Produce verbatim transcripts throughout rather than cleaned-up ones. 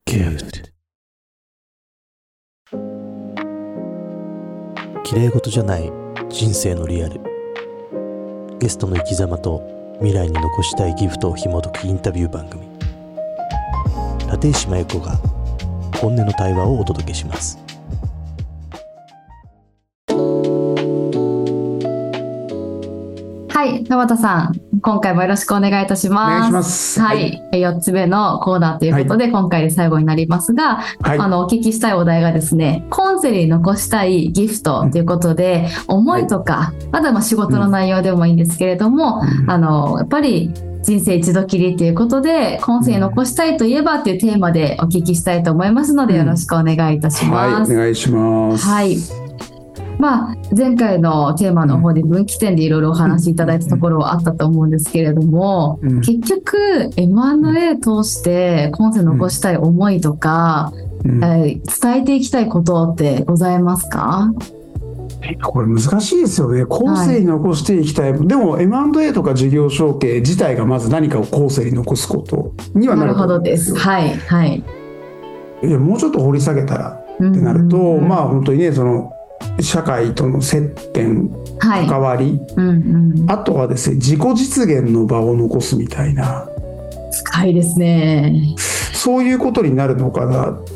Gift。 綺麗事じゃない人生のリアル。ゲストの生き様と未来に残したいギフトを紐解くインタビュー番組。立石麻由子が本音の対話をお届けします。 はい、田畑さん、今回もよろしくお願いいたします。 お願いします。 はい、はい、よっつめのコーナーということで、はい、今回で最後になりますが、はい、あのお聞きしたいお題がですね、今世に残したいギフトということで、うん、思いとか、はい、まだまあ仕事の内容でもいいんですけれども、うん、あのやっぱり人生一度きりということで、今世に残したいといえばというテーマでお聞きしたいと思いますので、よろしくお願いいたします。 うん、はい、お願いします。 はい。まあ、前回のテーマの方で分岐点でいろいろお話しいただいたところはあったと思うんですけれども、うん、結局 エムアンドエー 通して今世残したい思いとか、うんえー、伝えていきたいことってございますか？ これ難しいですよね。後世に残していきたい、はい、でも エムアンドエー とか事業承継自体がまず何かを後世に残すことにはなると思うんですよ。 なるほどです。はい、はい、 いやもうちょっと掘り下げたらってなると、うんうんうん、まあ本当にね、その社会との接点、はい、関わり、うんうん、あとはですね、自己実現の場を残すみたいな、 深いですね。 そういうことになるのかなって、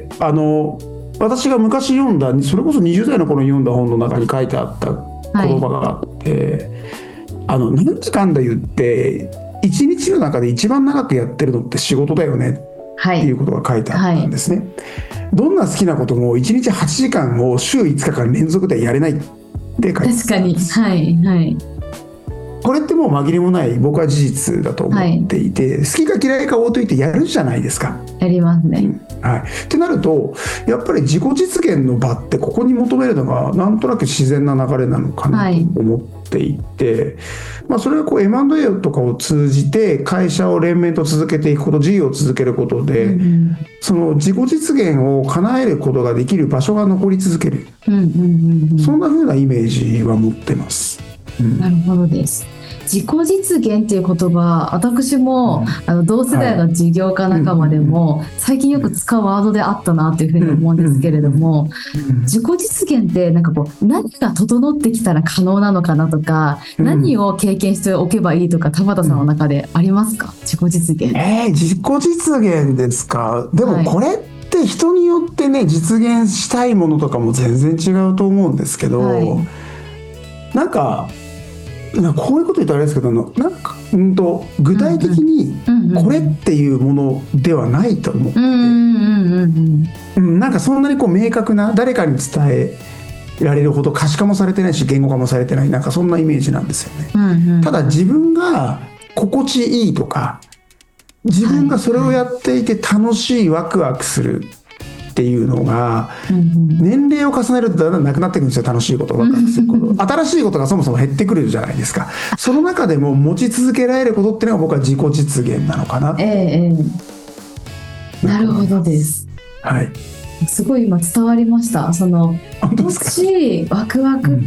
あの私が昔読んだ、それこそにじゅう代の頃に読んだ本の中に書いてあった言葉があって、はい、あの何時間だ言って一日の中で一番長くやってるのって仕事だよねっていうことが書いてあったんですね。はいはい、どんな好きなこともいちにちはちじかんを週いつかかん連続でやれないって書いてあったんです。 確かに、はいはい、 これってもう紛れもない僕は事実だと思っていて、はい、好きか嫌いか置いといてやるじゃないですか。 やりますね、 うんはい、ってなるとやっぱり自己実現の場ってここに求めるのがなんとなく自然な流れなのかなと思っていて、はいまあ、それはこう エムアンドエー とかを通じて会社を連綿と続けていくこと、事業を続けることで、うん、その自己実現を叶えることができる場所が残り続ける、うんうんうんうん、そんな風なイメージは持ってます、 うん、なるほどです。自己実現っていう言葉、私も、うん、あの同世代の事業家仲間でも、はい、最近よく使うワードであったなというふうに思うんですけれども、うん、自己実現ってなんかこう何が整ってきたら可能なのかなとか、うん、何を経験しておけばいいとか、田畑さんの中でありますか？自己実現。 えー、自己実現ですか。でもこれって人によってね、実現したいものとかも全然違うと思うんですけど、はい、なんかなんかこういうこと言ったらあれですけど、なんか、うんと具体的にこれっていうものではないと思って、なんかそんなにこう明確な誰かに伝えられるほど可視化もされてないし言語化もされてない、なんかそんなイメージなんですよね、うんうん、ただ自分が心地いいとか、自分がそれをやっていて楽しい、ワクワクするっていうのが、うんうん、年齢を重ねるとだんだんなくなってくるんですよ。楽しいことワクワクすること新しいことがそもそも減ってくるじゃないですか。その中でも持ち続けられることっていうのが僕は自己実現なのかな、 えー、なるほどです。 はい、 すごい今伝わりました。その楽しいワクワクって、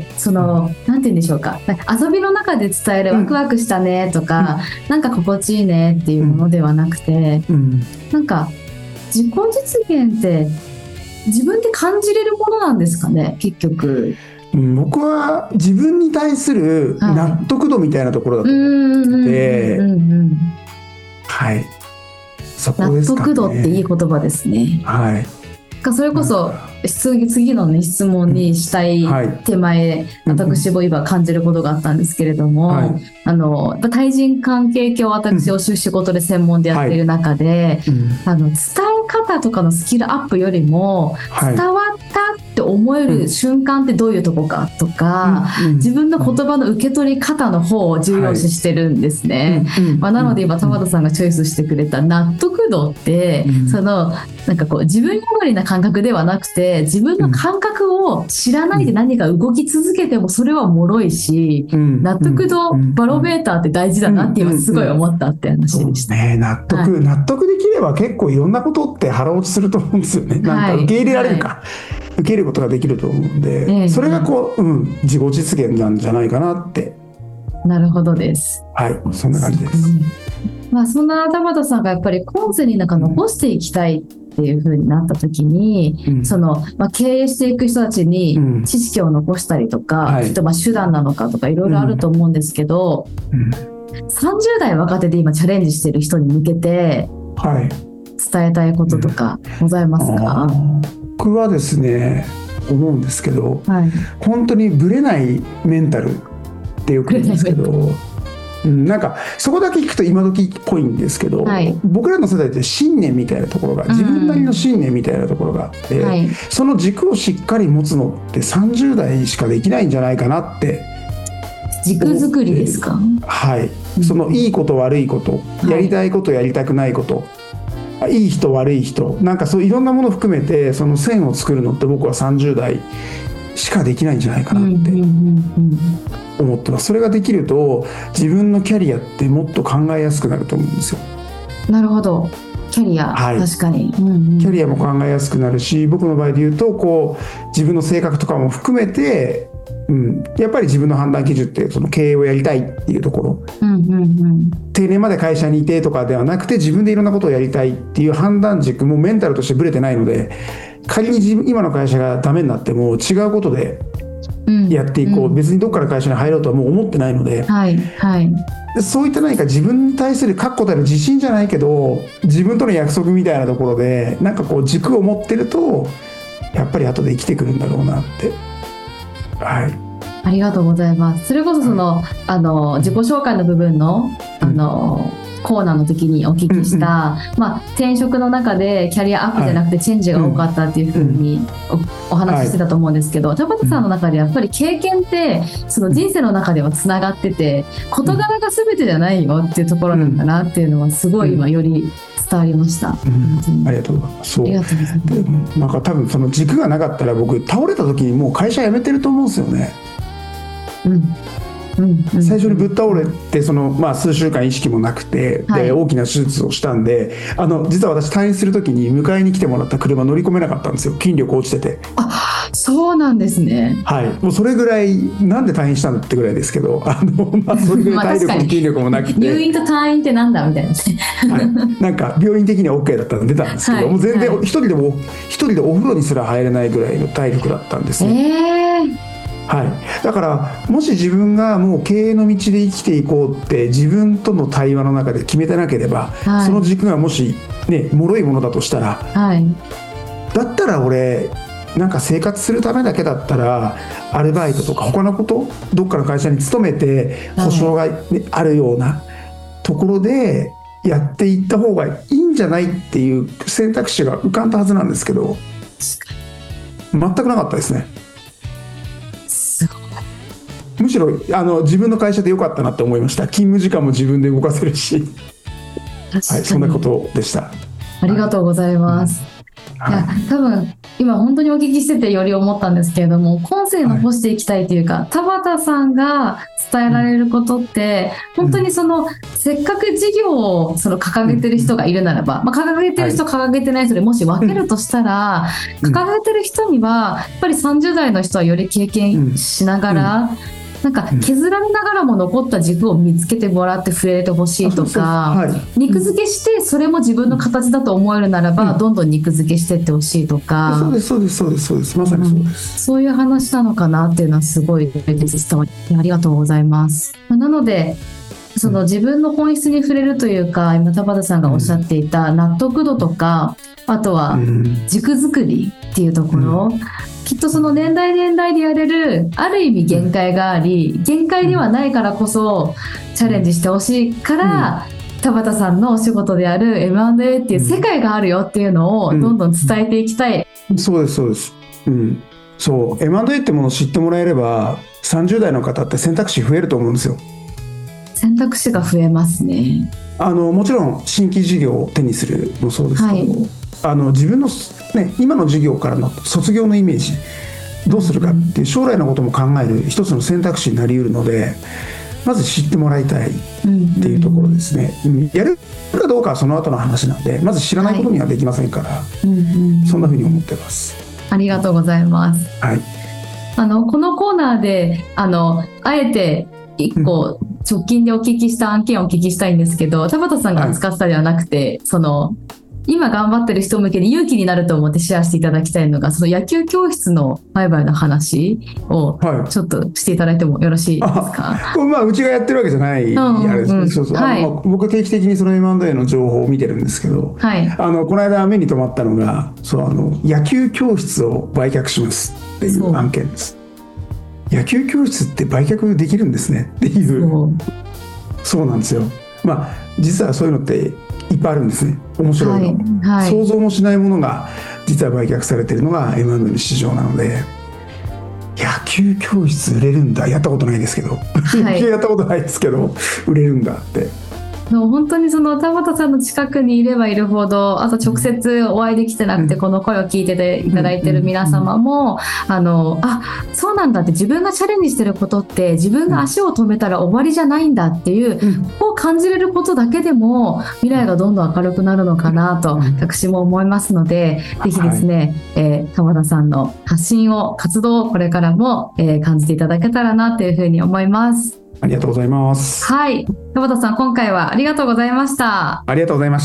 うん、そのなんて言うんでしょうか、遊びの中で伝えるワクワクしたねとか、うん、なんか心地いいねっていうものではなくて、うん、なんか自己実現って自分で感じれるものなんですかね、結局。 僕は自分に対する納得度みたいなところだと思ってて、はい、そこですかね。 納得度っていい言葉ですね。 はい。 それこそ次の、ね、質問にしたい手前、はい、私も今感じることがあったんですけれども、はい、あの対人関係教を私を仕事で専門でやっている中で、はいうん、あの伝え方とかのスキルアップよりも、はい、伝わったって思える瞬間ってどういうとこかとか、うん、自分の言葉の受け取り方の方を重要視してるんですね、はいまあ、なので今田畑さんがチョイスしてくれた納得度って、うん、そのなんかこう自分よりな感覚ではなくて、自分の感覚を知らないで何か動き続けてもそれは脆いし、うん、納得度バロメーターって大事だなって今すごい思ったって話でした、 うんうんうん、そうね、納得、はい、納得できれば結構いろんなことって腹落ちすると思うんですよね。なんか受け入れられるか、はいはい、受け入れることができると思うんで、えー、それがこう、うん、自己実現なんじゃないかなって。 なるほどです。 はい、そんな感じです。 まあ、そんな田畑さんがやっぱり今世になんか残していきたいっていう風になった時に、うん、そのまあ、経営していく人たちに知識を残したりとか、うん、はい、きっとまあ手段なのかとかいろいろあると思うんですけど、うんうん、さんじゅう代若手で今チャレンジしている人に向けて伝えたいこととかございますか？ うん、僕はですね思うんですけど、はい、本当にブレないメンタルってよく言うんですけど、うん、なんかそこだけ聞くと今時っぽいんですけど、はい、僕らの世代って信念みたいなところが、自分なりの信念みたいなところがあって、うん、はい、その軸をしっかり持つのってさんじゅう代しかできないんじゃないかなって。 軸作りですか？ はい、うん、そのいいこと悪いこと、やりたいことやりたくないこと、はい、いい人悪い人、なんかそういろんなもの含めてその線を作るのって僕はさんじゅう代しかできないんじゃないかなって思ってます。それができると自分のキャリアってもっと考えやすくなると思うんですよ。 なるほど、キャリア、はい、確かに、うんうん、 キャリアも考えやすくなるし、僕の場合で言うとこう自分の性格とかも含めて、うん、やっぱり自分の判断基準ってその経営をやりたいっていうところ、うんうんうん、定年まで会社にいてとかではなくて自分でいろんなことをやりたいっていう判断軸もメンタルとしてブレてないので、仮に自分今の会社がダメになっても違うことでやっていこう、うん、別にどっから会社に入ろうとはもう思ってないので、はいはい、でそういった何か自分に対する確固たる自信じゃないけど自分との約束みたいなところでなんかこう軸を持ってるとやっぱり後で生きてくるんだろうなって。はい、 ありがとうございます。それこそその、はい、あの自己紹介の部分の、あの、うん、コーナーの時にお聞きした、うんうん、まあ、転職の中でキャリアアップじゃなくてチェンジが多かったっていうふうに お,、お話ししてたと思うんですけど、田畑さんの中でやっぱり経験ってその人生の中ではつながってて事柄が全てじゃないよっていうところなんだなっていうのはすごい今より伝わりました、 うんうん、ありがとうございます。そう、ありがとうございます。なんか多分その軸がなかったら僕倒れた時にもう会社辞めてると思うんですよね。うんうんうん、最初にぶっ倒れてその、まあ、数週間意識もなくて、はい、で大きな手術をしたんで、あの実は私退院する時に迎えに来てもらった車乗り込めなかったんですよ。筋力落ちてて。 あ、そうなんですね。 はい、もうそれぐらいなんで退院したんだってぐらいですけど、あの、まあ、それぐらい体力も筋力もなくて入院と退院ってなんだみたいな、 はい、なんか病院的には OK だったので出たんですけど、はい、もう全然一人でも一人でお風呂にすら入れないぐらいの体力だったんですね。えーはい、だからもし自分がもう経営の道で生きていこうって自分との対話の中で決めてなければ、はい、その軸がもしね脆いものだとしたら、はい、だったら俺なんか生活するためだけだったらアルバイトとか他のことどっかの会社に勤めて保証が、ね、あるようなところでやっていった方がいいんじゃないっていう選択肢が浮かんだはずなんですけど全くなかったですね。むしろあの自分の会社で良かったなって思いました。勤務時間も自分で動かせるし、はい、そんなことでした。 ありがとうございます、はい、いや多分今本当にお聞きしててより思ったんですけれども、今世残していきたいというか、はい、田畑さんが伝えられることって、うん、本当にその、うん、せっかく事業をその掲げてる人がいるならば、うんまあ、掲げてる人、はい、掲げてない人でもし分けるとしたら、うん、掲げてる人にはやっぱりさんじゅう代の人はより経験しながら、うんうんなんか削られながらも残った軸を見つけてもらって触れてほしいとか、はい、肉付けしてそれも自分の形だと思えるならば、うん、どんどん肉付けしていってほしいとか、 そうですそうですそうですそうですまさにそうです、 うん、そういう話なのかなっていうのはすごい伝わりありがとうございます。なのでその自分の本質に触れるというか、今田畑さんがおっしゃっていた納得度とか、あとは軸作りっていうところ、うん、きっとその年代年代でやれるある意味限界があり、限界ではないからこそチャレンジしてほしいから、うん、田畑さんのお仕事である エムアンドエー っていう世界があるよっていうのをどんどん伝えていきたい、 うんうん、そうですそうです、うん、そう エムアンドエー ってものを知ってもらえればさんじゅう代の方って選択肢増えると思うんですよ。 選択肢が増えますね。 あのもちろん新規事業を手にするもそうですけど、はい、あの自分の、ね、今の事業からの卒業のイメージどうするかっていう将来のことも考える一つの選択肢になりうるので、まず知ってもらいたいっていうところですね、うんうん、やるかどうかはその後の話なんで、まず知らないことにはできませんから、はい、そんなふうに思ってます。 ありがとうございます、 はい、 あのこのコーナーであのあえて一個直近でお聞きした案件をお聞きしたいんですけど、田畑さんが扱ったではなくて、はい、その今頑張ってる人向けに勇気になると思ってシェアしていただきたいのが、その野球教室の売買の話をちょっとしていただいてもよろしいですか？ はい、まあ、うちがやってるわけじゃない、うん、あれですね。そうそう。はい、あのまあ、僕は定期的にその エムアンドエー の情報を見てるんですけど、はい、あのこの間目に留まったのが、そうあの野球教室を売却しますっていう案件です。野球教室って売却できるんですねっていう。そう、そうなんですよ。まあ実はそういうのっていっぱいあるんですね。面白いの、はいはい、想像もしないものが実は売却されているのが エムアンドエー の市場なので、野球教室売れるんだ、やったことないですけど、はい、野球やったことないですけど売れるんだって。 本当にその田畑さんの近くにいればいるほど、あと直接お会いできてなくて、うん、この声を聞いてていただいてる皆様も、うん、あのあそうなんだって、自分がチャレンジしてることって自分が足を止めたら終わりじゃないんだっていう、うん、ここを感じれることだけでも未来がどんどん明るくなるのかなと私も思いますので、ぜひですね、はい、えー、田畑さんの発信を活動をこれからも、えー、感じていただけたらなというふうに思います。 ありがとうございます。 はい。田畑さん、今回はありがとうございました。 ありがとうございました。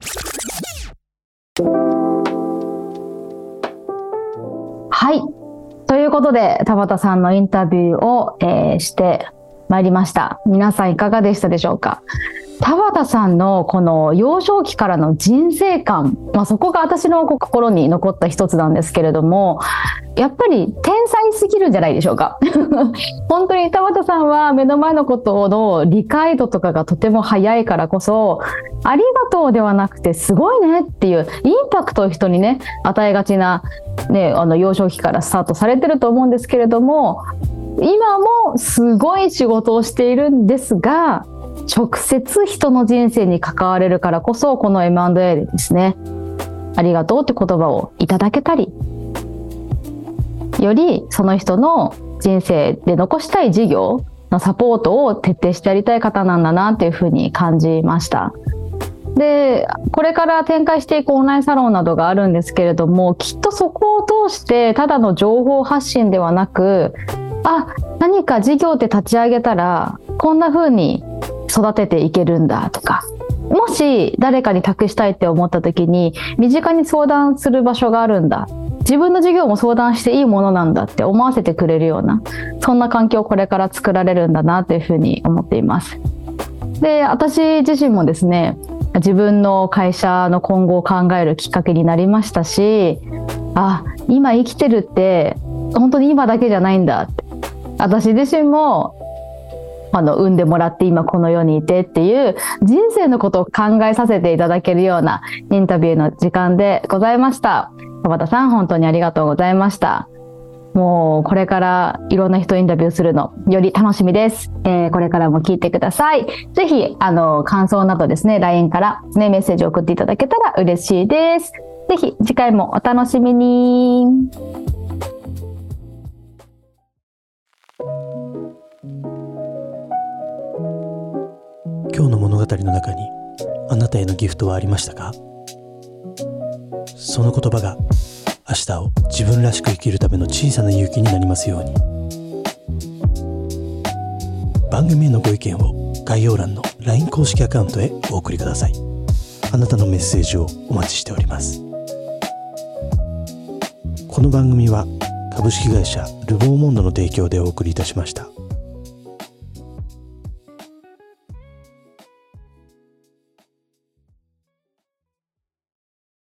はい。ということで、田畑さんのインタビューを、えー、してまいりました。皆さんいかがでしたでしょうか？田畑さんのこの幼少期からの人生観、まあ、そこが私の心に残った一つなんですけれども、やっぱり天才すぎるんじゃないでしょうか。本当に田畑さんは目の前のことの理解度とかがとても早いからこそ、ありがとうではなくてすごいねっていうインパクトを人にね与えがちな、ね、あの幼少期からスタートされてると思うんですけれども、今もすごい仕事をしているんですが、直接人の人生に関われるからこそ、この エムアンドエー でですね、ありがとうって言葉をいただけたり、よりその人の人生で残したい事業のサポートを徹底してやりたい方なんだなっていうふうに感じました。で、これから展開していくオンラインサロンなどがあるんですけれども、きっとそこを通してただの情報発信ではなく、あ、何か事業って立ち上げたらこんな風に育てていけるんだとか、もし誰かに託したいって思った時に身近に相談する場所があるんだ、自分の事業も相談していいものなんだって思わせてくれるような、そんな環境をこれから作られるんだなというふうに思っています。で、私自身もですね、自分の会社の今後を考えるきっかけになりましたし、あ、今生きてるって本当に今だけじゃないんだって、私自身もあの産んでもらって今この世にいてっていう人生のことを考えさせていただけるようなインタビューの時間でございました。田畑さん、本当にありがとうございました。もうこれからいろんな人インタビューするのより楽しみです。えー、これからも聞いてください。ぜひあの感想などですね、 ライン から、ね、メッセージを送っていただけたら嬉しいです。ぜひ次回もお楽しみに。 今日の物語の中にあなたへのギフトはありましたか？その言葉が明日を自分らしく生きるための小さな勇気になりますように。番組へのご意見を概要欄の ライン 公式アカウントへお送りください。あなたのメッセージをお待ちしております。この番組は株式会社ルボーモンドの提供でお送りいたしました。